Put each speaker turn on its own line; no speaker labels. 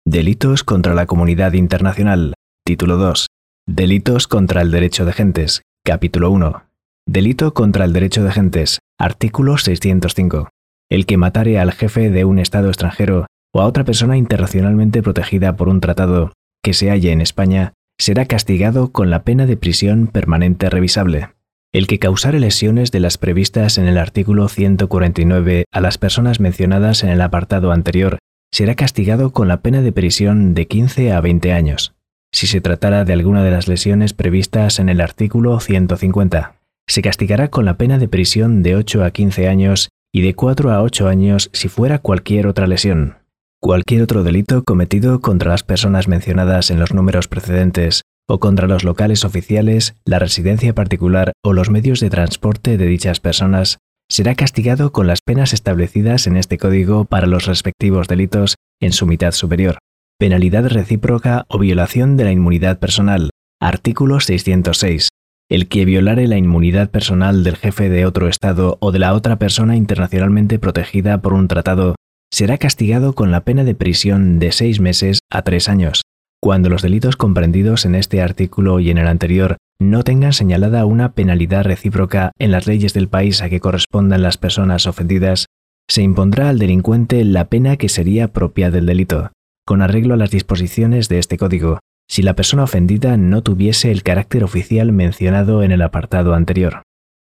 Delitos contra la comunidad internacional. Título 2. Delitos contra el derecho de gentes. Capítulo 1. Delito contra el derecho de gentes. Artículo 605. El que matare al jefe de un Estado extranjero o a otra persona internacionalmente protegida por un tratado que se halle en España será castigado con la pena de prisión permanente revisable. El que causare lesiones de las previstas en el artículo 149 a las personas mencionadas en el apartado anterior será castigado con la pena de prisión de 15 a 20 años. Si se tratara de alguna de las lesiones previstas en el artículo 150, se castigará con la pena de prisión de 8 a 15 años y de 4 a 8 años si fuera cualquier otra lesión. Cualquier otro delito cometido contra las personas mencionadas en los números precedentes o contra los locales oficiales, la residencia particular o los medios de transporte de dichas personas será castigado con las penas establecidas en este código para los respectivos delitos en su mitad superior. Penalidad recíproca o violación de la inmunidad personal. Artículo 606. El que violare la inmunidad personal del jefe de otro Estado o de la otra persona internacionalmente protegida por un tratado será castigado con la pena de prisión de 6 meses a 3 años. Cuando los delitos comprendidos en este artículo y en el anterior no tengan señalada una penalidad recíproca en las leyes del país a que correspondan las personas ofendidas, se impondrá al delincuente la pena que sería propia del delito, con arreglo a las disposiciones de este código, si la persona ofendida no tuviese el carácter oficial mencionado en el apartado anterior.